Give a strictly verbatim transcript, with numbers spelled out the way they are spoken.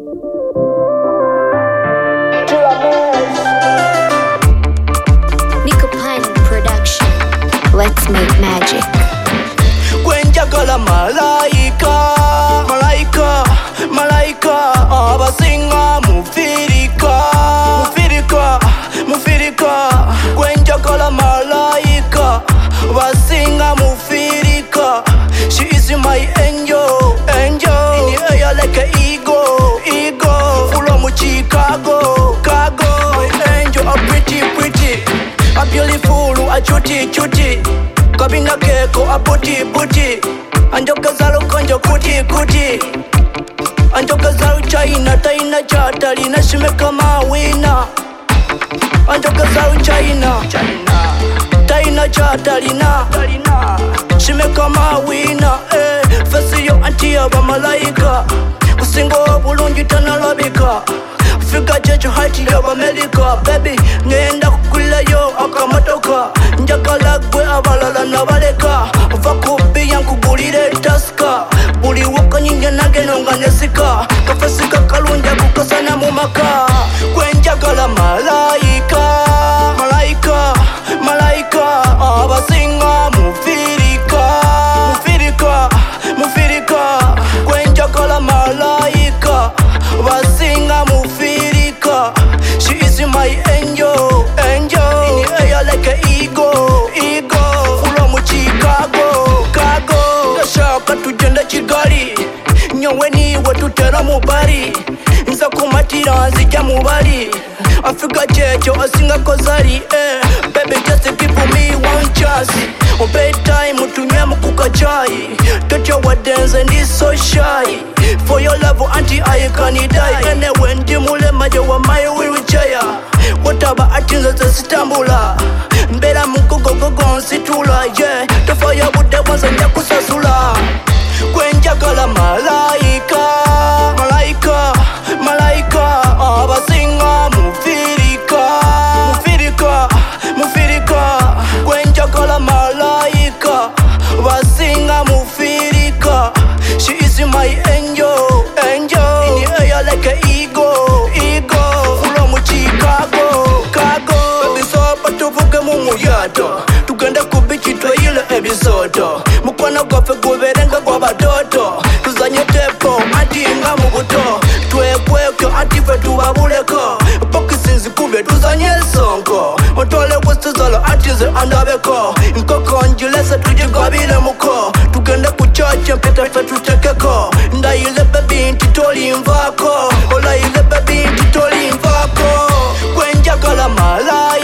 Let's make magic. Kwenjagala malaika, malaika, malaika, abasinga mufirika, mufirika, mufirika. Kwenjagala malaika, basinga mufirika. She is my angel, angel. In the air like an eagle, eagle. From Chicago, Chicago. My angel, a pretty, pretty, a beautiful, a cutie, cutie. Kabina keko a booty booty. Anjoka zalo konjo kuti kuti. Anjoka zalo China taina chatali na shime kama wina. Anjoka zalo China China taina chatali na shime kama wina. Eh, fesi yo antia ba malaika. Kusingo bulungi tanalabika. Fika checho hati ya Amerika. Baby, ngenda kukula yo akamotoka. Njakala gwe abalala nabaleka. Vakubi yankugulire taska. Buli waka nyinge nageno nga nesika. Kafesika kalunja kukasana mu maka. Kwenjagala malaika, malaika, malaika. Abasinga mufirika, mufirika, mufirika. Kwenjagala malaika, basinga mufirika. She is my angel, angel. In the air like an eagle, eagle. From Chicago, Chicago. Ndashaka tugenda Kigali, nyowe niwe tutera mubari. Nza kumatira nzijya mubari. Afrika checho asinga kozari, eh. Baby just give me one chance. On bedtime tunywe mukuka chai. Touch your dance and it's so shy. For your love auntie I can die. Anyway ndi mulema je wa my wheelchair. Whatever atinza zitambula. Mbera mukugo gogo nsitula, yeah. Tofaya bude wanza nja kusasula. Kwenjagala malaika, malaika, malaika. Abasinga mufirika, mufirika, mufirika. Kwenjagala malaika, basinga mufirika. She is my angel, angel. In the air like an eagle, eagle. From Chicago, Chicago. Baby sopa tuvuge mu muyato. Tugenda ku beach tweyile ebisoto. Mukwano gwaffe guberenga gw'abatoto. Tuzanye tepo anti nga mu buto. Twekweke anti ffe tubabuleko. Pokisi nzikube tuzanye ensonko. Ontwale wesituzalo anti nze andabeko. Nkoko njilese tugigabire muko. Tugende ku church mpeta ffe tutekeko. Ndayile baby nti tolinvaako. Olayile baby nti tolinvaako. Kwenjagala malaika.